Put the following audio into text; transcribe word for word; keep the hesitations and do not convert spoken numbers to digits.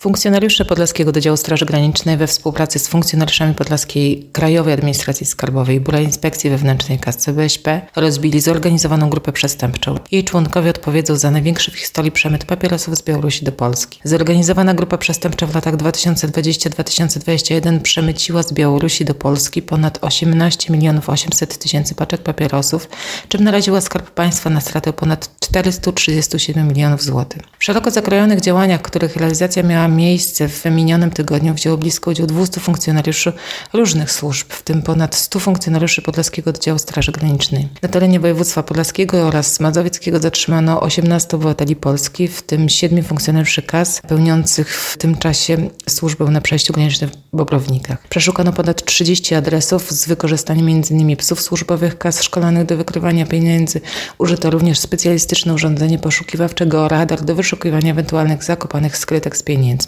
Funkcjonariusze Podlaskiego Wydziału Straży Granicznej we współpracy z funkcjonariuszami Podlaskiej Krajowej Administracji Skarbowej i Biura Inspekcji Wewnętrznej K S C B Ś P rozbili zorganizowaną grupę przestępczą. Jej członkowie odpowiedzą za największy w historii przemyt papierosów z Białorusi do Polski. Zorganizowana grupa przestępcza w latach dwa tysiące dwudziestym do dwa tysiące dwudziestego pierwszego przemyciła z Białorusi do Polski ponad osiemnaście milionów osiemset tysięcy paczek papierosów, czym naraziła Skarb Państwa na stratę ponad czterysta trzydzieści siedem milionów złotych. W szeroko zakrojonych działaniach, których realizacja miała miejsce w minionym tygodniu, wzięło blisko udział dwieście funkcjonariuszy różnych służb, w tym ponad stu funkcjonariuszy Podlaskiego Oddziału Straży Granicznej. Na terenie województwa podlaskiego oraz mazowieckiego zatrzymano osiemnastu obywateli Polski, w tym siedmiu funkcjonariuszy K A S pełniących w tym czasie służbę na przejściu granicznym w Bobrownikach. Przeszukano ponad trzydzieści adresów z wykorzystaniem między innymi psów służbowych K A S szkolonych do wykrywania pieniędzy. Użyto również specjalistyczne urządzenie poszukiwawcze georadar do wyszukiwania ewentualnych zakopanych skrytek z pieniędzmi.